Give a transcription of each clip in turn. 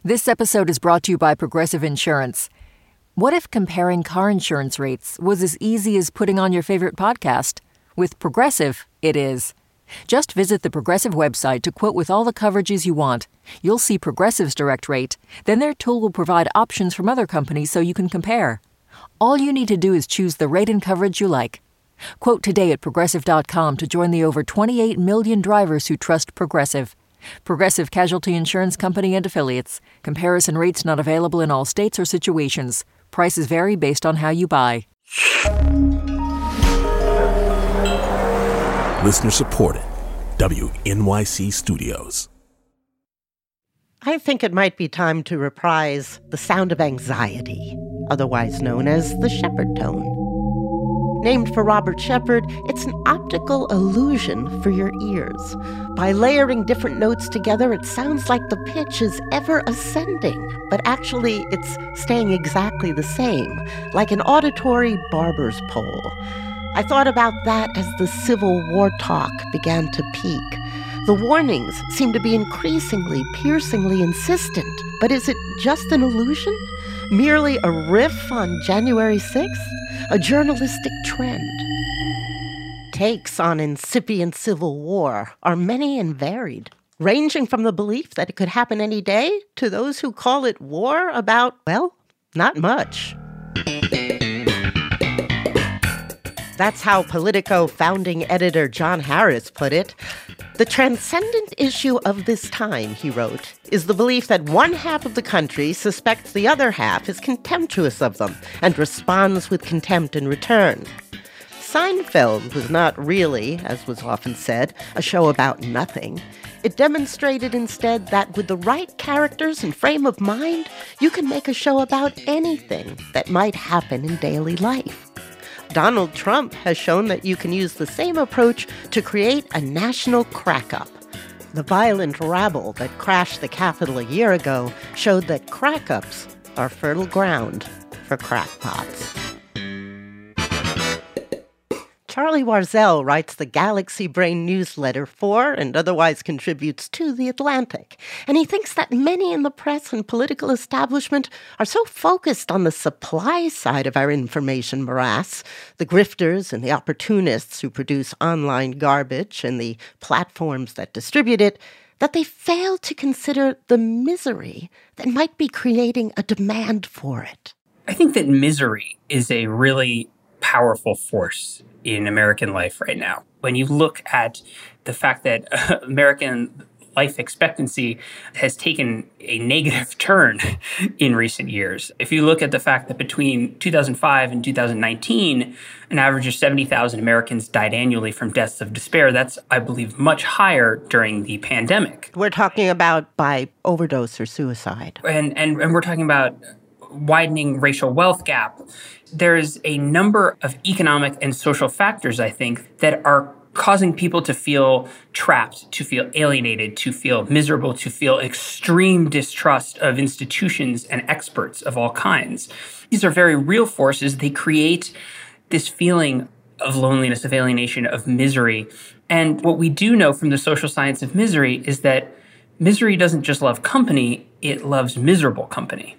This episode is brought to you by Progressive Insurance. What if comparing car insurance rates was as easy as putting on your favorite podcast? With Progressive, it is. Just visit the Progressive website to quote with all the coverages you want. You'll see Progressive's direct rate. Then their tool will provide options from other companies so you can compare. All you need to do is choose the rate and coverage you like. Quote today at Progressive.com to join the over 28 million drivers who trust Progressive. Progressive Casualty Insurance Company and Affiliates. Comparison rates not available in all states or situations. Prices vary based on how you buy. Listener supported. WNYC Studios. I think it might be time to reprise The Sound of Anxiety, otherwise known as the Shepard tone. Named for Robert Shepard, it's an optical illusion for your ears. By layering different notes together, it sounds like the pitch is ever ascending, but actually it's staying exactly the same, like an auditory barber's pole. I thought about that as the Civil War talk began to peak. The warnings seem to be increasingly, piercingly insistent, but is it just an illusion? Merely a riff on January 6th? A journalistic trend? Takes on incipient civil war are many and varied, ranging from the belief that it could happen any day to those who call it war about, well, not much. That's how Politico founding editor John Harris put it. The transcendent issue of this time, he wrote, is the belief that one half of the country suspects the other half is contemptuous of them and responds with contempt in return. Seinfeld was not really, as was often said, a show about nothing. It demonstrated instead that with the right characters and frame of mind, you can make a show about anything that might happen in daily life. Donald Trump has shown that you can use the same approach to create a national crack-up. The violent rabble that crashed the Capitol a year ago showed that crack-ups are fertile ground for crackpots. Charlie Warzel writes the Galaxy Brain newsletter for and otherwise contributes to The Atlantic. And he thinks that many in the press and political establishment are so focused on the supply side of our information morass, the grifters and the opportunists who produce online garbage and the platforms that distribute it, that they fail to consider the misery that might be creating a demand for it. I think that misery is a really powerful force in American life right now. When you look at the fact that American life expectancy has taken a negative turn in recent years. If you look at the fact that between 2005 and 2019, an average of 70,000 Americans died annually from deaths of despair, that's, I believe, much higher during the pandemic. We're talking about by overdose or suicide. And we're talking about widening racial wealth gap. There's a number of economic and social factors, I think, that are causing people to feel trapped, to feel alienated, to feel miserable, to feel extreme distrust of institutions and experts of all kinds. These are very real forces. They create this feeling of loneliness, of alienation, of misery. And what we do know from the social science of misery is that misery doesn't just love company, it loves miserable company.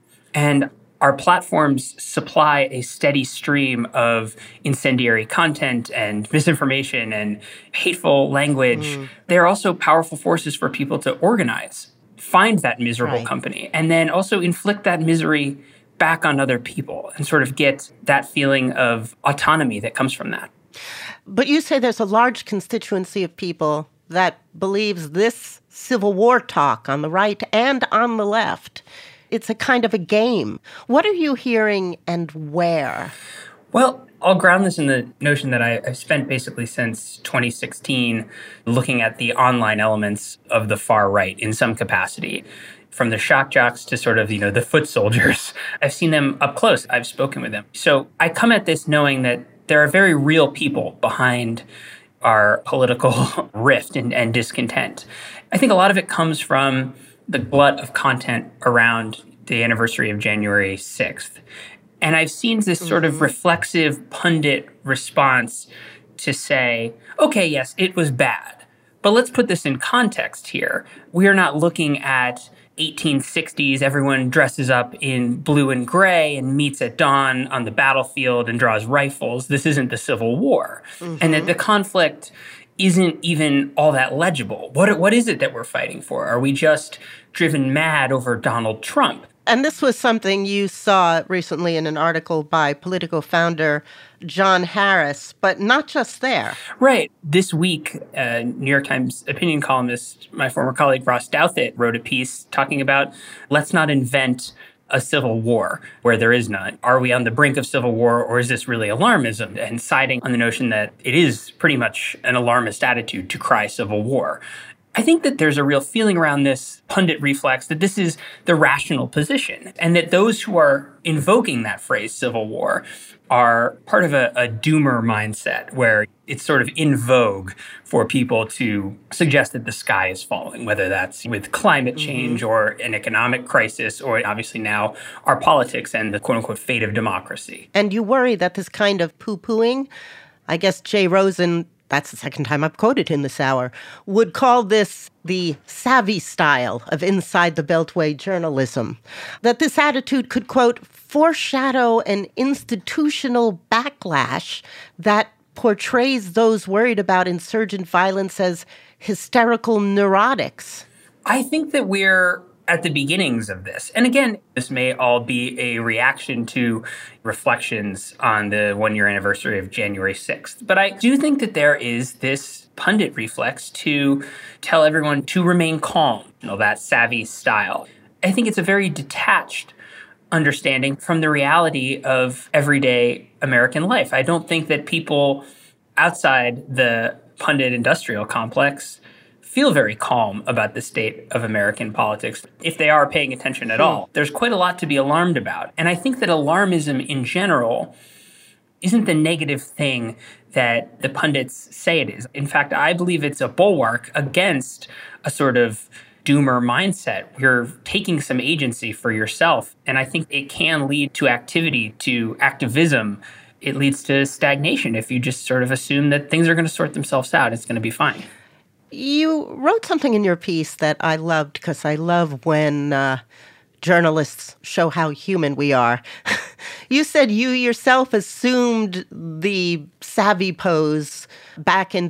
And our platforms supply a steady stream of incendiary content and misinformation and hateful language. They're also powerful forces for people to organize, find that miserable company, and then also inflict that misery back on other people and sort of get that feeling of autonomy that comes from that. But you say there's a large constituency of people that believes this Civil War talk on the right and on the left, it's a kind of a game. What are you hearing and where? Well, I'll ground this in the notion that I've spent basically since 2016 looking at the online elements of the far right in some capacity. From the shock jocks to sort of, the foot soldiers. I've seen them up close. I've spoken with them. So I come at this knowing that there are very real people behind our political rift and discontent. I think a lot of it comes from the glut of content around the anniversary of January 6th. And I've seen this sort of reflexive pundit response to say, okay, yes, it was bad, but let's put this in context here. We are not looking at 1860s, everyone dresses up in blue and gray and meets at dawn on the battlefield and draws rifles. This isn't the Civil War. And that the conflict isn't even all that legible. What is it that we're fighting for? Are we just driven mad over Donald Trump? And this was something you saw recently in an article by Politico founder John Harris, but not just there. Right. This week, New York Times opinion columnist, my former colleague Ross Douthat, wrote a piece talking about let's not invent a civil war where there is none. Are we on the brink of civil war, or is this really alarmism? And siding on the notion that it is pretty much an alarmist attitude to cry civil war. I think that there's a real feeling around this pundit reflex that this is the rational position, and that those who are invoking that phrase, civil war, are part of a doomer mindset where it's sort of in vogue for people to suggest that the sky is falling, whether that's with climate change or an economic crisis, or obviously now our politics and the quote-unquote fate of democracy. And you worry that this kind of poo-pooing, I guess Jay Rosen, that's the second time I've quoted him this hour, would call this the savvy style of inside the Beltway journalism. That this attitude could, quote, foreshadow an institutional backlash that portrays those worried about insurgent violence as hysterical neurotics. I think that we're at the beginnings of this. And again, this may all be a reaction to reflections on the one-year anniversary of January 6th. But I do think that there is this pundit reflex to tell everyone to remain calm, that savvy style. I think it's a very detached understanding from the reality of everyday American life. I don't think that people outside the pundit industrial complex feel very calm about the state of American politics, if they are paying attention at all. There's quite a lot to be alarmed about. And I think that alarmism in general isn't the negative thing that the pundits say it is. In fact, I believe it's a bulwark against a sort of doomer mindset. You're taking some agency for yourself. And I think it can lead to activity, to activism. It leads to stagnation if you just sort of assume that things are going to sort themselves out. It's going to be fine. You wrote something in your piece that I loved, because I love when journalists show how human we are. You said you yourself assumed the savvy pose back in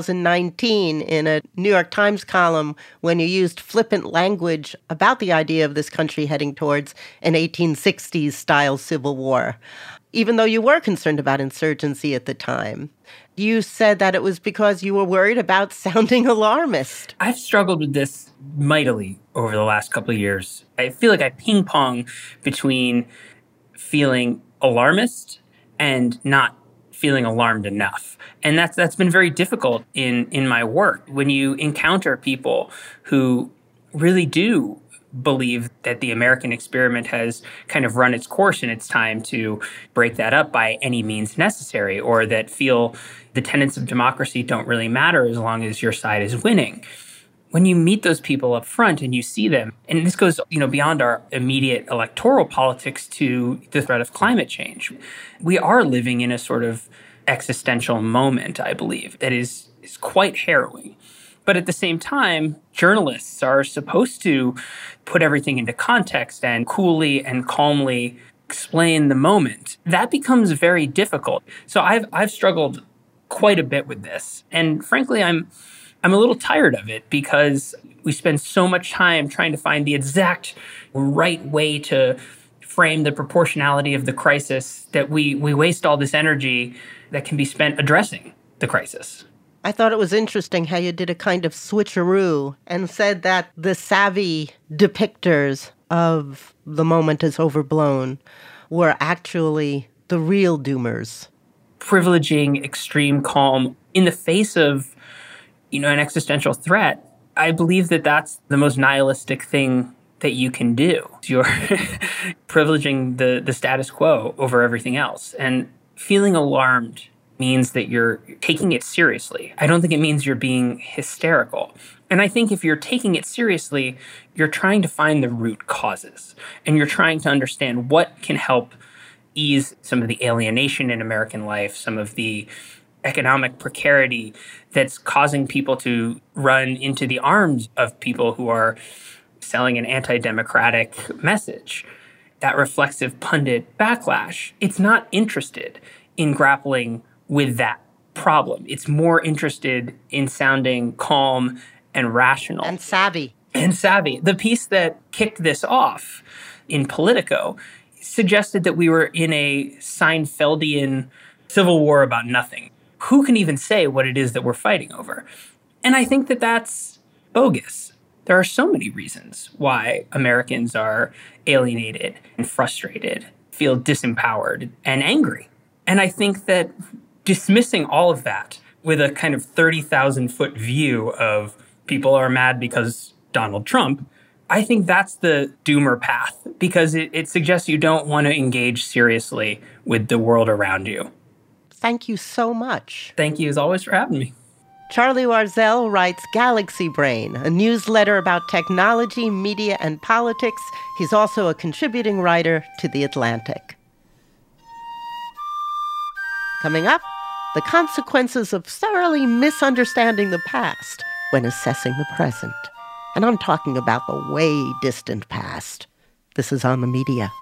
2019 in a New York Times column when you used flippant language about the idea of this country heading towards an 1860s-style civil war, even though you were concerned about insurgency at the time. You said that it was because you were worried about sounding alarmist. I've struggled with this mightily over the last couple of years. I feel like I ping-pong between feeling alarmist and not feeling alarmed enough. And that's been very difficult in my work. When you encounter people who really do believe that the American experiment has kind of run its course and it's time to break that up by any means necessary, or that feel the tenets of democracy don't really matter as long as your side is winning. When you meet those people up front and you see them, and this goes, beyond our immediate electoral politics to the threat of climate change, we are living in a sort of existential moment, I believe, that is quite harrowing. But at the same time, journalists are supposed to put everything into context and coolly and calmly explain the moment. That becomes very difficult. So I've struggled quite a bit with this. And frankly, I'm a little tired of it, because we spend so much time trying to find the exact right way to frame the proportionality of the crisis that we waste all this energy that can be spent addressing the crisis. I thought it was interesting how you did a kind of switcheroo and said that the savvy depictors of the moment as overblown were actually the real doomers. Privileging extreme calm in the face of, an existential threat. I believe that that's the most nihilistic thing that you can do. You're privileging the status quo over everything else. And feeling alarmed means that you're taking it seriously. I don't think it means you're being hysterical. And I think if you're taking it seriously, you're trying to find the root causes. And you're trying to understand what can help ease some of the alienation in American life, some of the economic precarity that's causing people to run into the arms of people who are selling an anti-democratic message. That reflexive pundit backlash, it's not interested in grappling with that problem. It's more interested in sounding calm and rational. And savvy. The piece that kicked this off in Politico suggested that we were in a Seinfeldian civil war about nothing. Who can even say what it is that we're fighting over? And I think that that's bogus. There are so many reasons why Americans are alienated and frustrated, feel disempowered and angry. And I think that dismissing all of that with a kind of 30,000-foot view of people are mad because Donald Trump, I think that's the doomer path, because it suggests you don't want to engage seriously with the world around you. Thank you so much. Thank you as always for having me. Charlie Warzel writes Galaxy Brain, a newsletter about technology, media, and politics. He's also a contributing writer to The Atlantic. Coming up, the consequences of thoroughly misunderstanding the past when assessing the present. And I'm talking about the way distant past. This is On the Media.